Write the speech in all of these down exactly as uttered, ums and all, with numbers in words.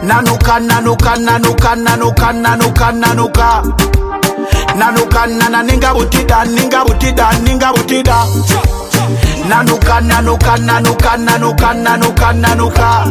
Nanuka nanuka nanuka nanuka nanuka nanuka Nanuka nana ninga butida ninga butida ninga butida Nanuka nanuka nanuka nanuka nanuka nanuka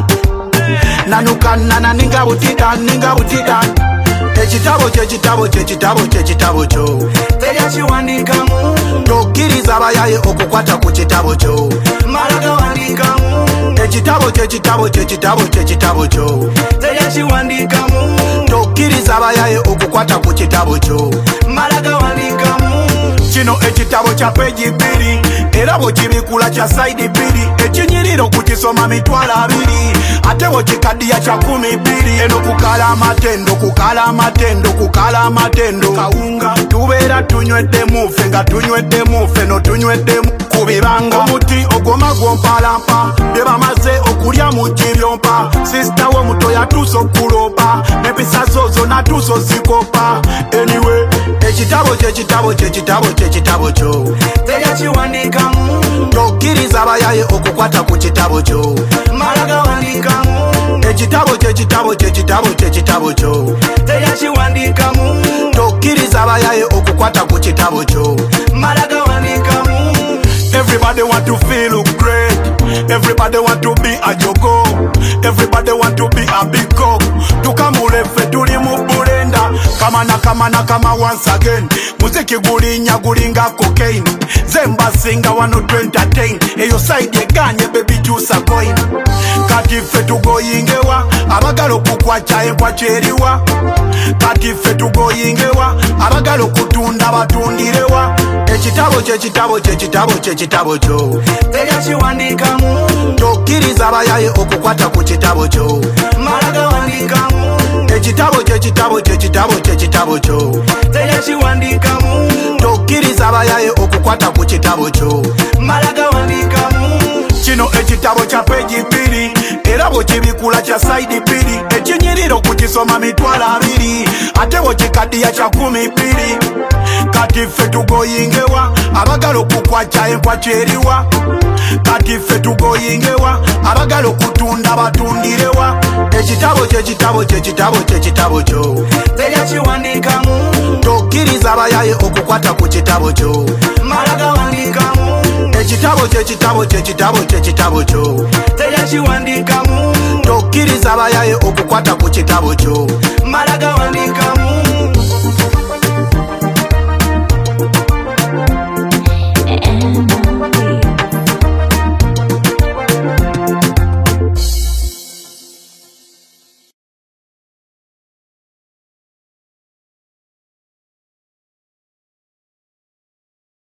Nanuka nana ninga butida ninga butida Echitabo chechitabo chechitabo chechitabo cho Teja chiwandikamu Tokiriza abayaye okukwata ku kitabo cho Malaga wandikamu Echitabo chechitabo chechitabo chechitabo cho Teja chiwandikamu Tokiriza abayaye okukwata ku kitabo cho Malaga wandikamu Kino ekitabo kya peji bbiri era bw'okibikula kya sayidi bbiri ekinyiriro kukisoma mitwalo abiri ate bw'okikaddiya kya kumi bbiri eno kukala amatendo kukala amatendo kukala amatendo kawunga tubeera tunywedde ffe nga tunywedde ffe no tunywedde ku bibanga omuti ogoma gwompalampa bye bamaze okulya mu kiryompa sisita wo muto yatuusa okulopa n'empisa zoozo natuusa ozikopa anyway ekitabo kyekitabo kyekitabo kyekitabo kyo Teja chiwandikamu tokkiriza abayaye okukwata ku kitabo kyo Malaga wandikamu ekitabo kyekitabo kyekitabo kyekitabo kyo Teja chiwandikamu tokkiriza abayaye okukwata ku kitabo kyo Malaga wandikamu Everybody want to feel great. Everybody want to be a jogo. Everybody want to be a big cock. Tukamule fe tuli mu bulenda. Kamana kamana kama once again. Muziki gulinya gulinga cocaine. Zemba singa wano to entertain. Eyo side ye ganye baby juice a coin. Kati fe tugoyingewa. Abagalo kukwacha enkwa cheriwa. Kati fe tugoyingewa. Abagalo kutunda batundirewa. Ekitabo kyekitabo kyekitabo kyekitabo kyo Teja chiwandikamu tokkiriza abayaye okukwata ku kitabo kyo Malaga wandikamu ekitabo kyekitabo kyekitabo kyekitabo kyo Teja chiwandikamu tokkiriza abayaye okukwata ku kitabo kyo Malaga wandikamu Kino ekitabo kya peji bbiri era bw'okibikula kya sayidi bbiri ekinyiriro kukisoma mitwalo abiri ate bw'okikaddiya kya kumi bbiri kati ffe tugoyingewa abagala okukwacha enkwa kyeriwa kati ffe tugoyingewa abagala okutunda batundirewa ekitabo kyekitabo kyekitabo kyekitabo kyo Teja chiwandikamu tokkiriza abayaye okukwata ku kitabo kyo Malaga wandikamu ekitabo kyekitabo kyekitabo kyekitabo kyo Teja chiwandikamu tokkiriza abayaye okukwata ku kitabo kyo Malaga wandikamu